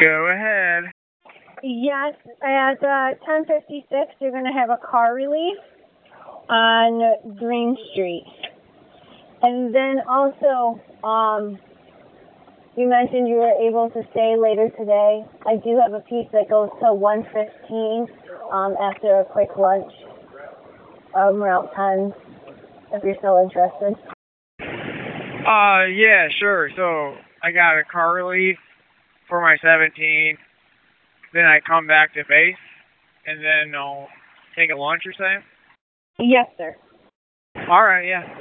Go ahead. Yes, at 10:56, you're going to have a car release on Green Street. And then also, you mentioned you were able to stay later today. I do have a piece that goes to 1:15 after a quick lunch, around 10, if you're still interested. Yeah, sure. So I got a car relief for my 17. Then I come back to base, and then I'll take a lunch or something. Yes, sir. All right, yeah.